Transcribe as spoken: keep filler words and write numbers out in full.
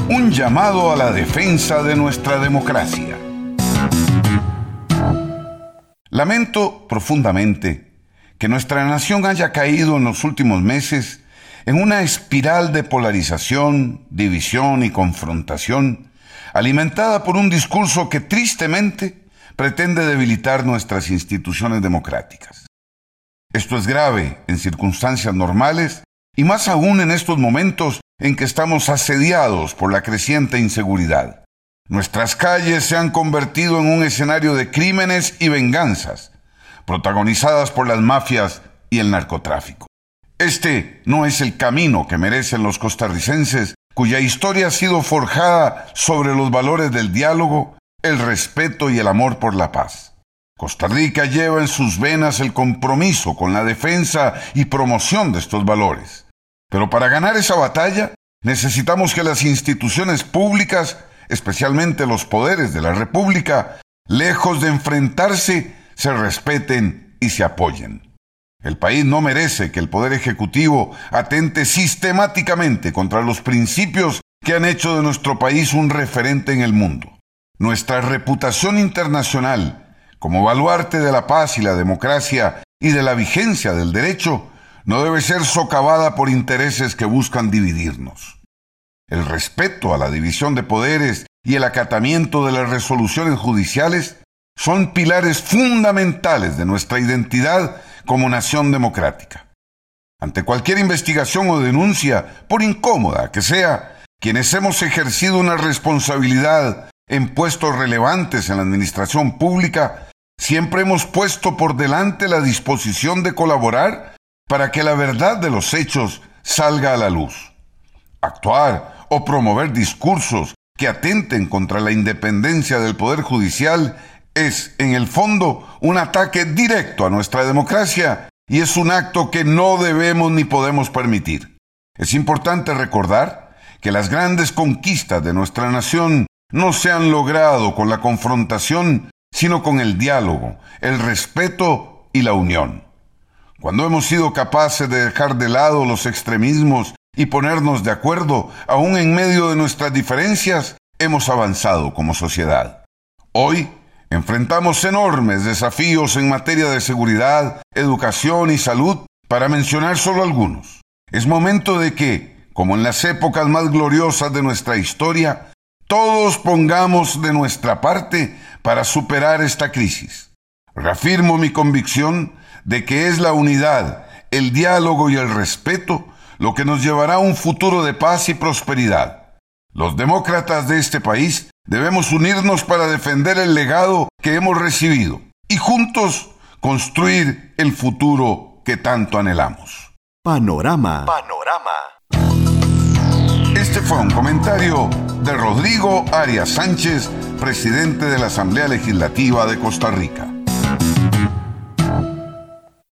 Un llamado a la defensa de nuestra democracia. Lamento profundamente que nuestra nación haya caído en los últimos meses en una espiral de polarización, división y confrontación, alimentada por un discurso que tristemente pretende debilitar nuestras instituciones democráticas. Esto es grave en circunstancias normales y más aún en estos momentos en que estamos asediados por la creciente inseguridad. Nuestras calles se han convertido en un escenario de crímenes y venganzas, protagonizadas por las mafias y el narcotráfico. Este no es el camino que merecen los costarricenses, cuya historia ha sido forjada sobre los valores del diálogo, el respeto y el amor por la paz. Costa Rica lleva en sus venas el compromiso con la defensa y promoción de estos valores. Pero para ganar esa batalla, necesitamos que las instituciones públicas, especialmente los poderes de la República, lejos de enfrentarse, se respeten y se apoyen. El país no merece que el Poder Ejecutivo atente sistemáticamente contra los principios que han hecho de nuestro país un referente en el mundo. Nuestra reputación internacional, como baluarte de la paz y la democracia y de la vigencia del derecho, no debe ser socavada por intereses que buscan dividirnos. El respeto a la división de poderes y el acatamiento de las resoluciones judiciales son pilares fundamentales de nuestra identidad como nación democrática. Ante cualquier investigación o denuncia, por incómoda que sea, quienes hemos ejercido una responsabilidad en puestos relevantes en la administración pública, siempre hemos puesto por delante la disposición de colaborar para que la verdad de los hechos salga a la luz. Actuar o promover discursos que atenten contra la independencia del Poder Judicial es, en el fondo, un ataque directo a nuestra democracia y es un acto que no debemos ni podemos permitir. Es importante recordar que las grandes conquistas de nuestra nación no se han logrado con la confrontación, sino con el diálogo, el respeto y la unión. Cuando hemos sido capaces de dejar de lado los extremismos y ponernos de acuerdo, aún en medio de nuestras diferencias, hemos avanzado como sociedad. Hoy enfrentamos enormes desafíos en materia de seguridad, educación y salud, para mencionar solo algunos. Es momento de que, como en las épocas más gloriosas de nuestra historia, todos pongamos de nuestra parte para superar esta crisis. Reafirmo mi convicción de que es la unidad, el diálogo y el respeto lo que nos llevará a un futuro de paz y prosperidad. Los demócratas de este país debemos unirnos para defender el legado que hemos recibido y juntos construir el futuro que tanto anhelamos. Panorama. Panorama. Este fue un comentario de Rodrigo Arias Sánchez, presidente de la Asamblea Legislativa de Costa Rica.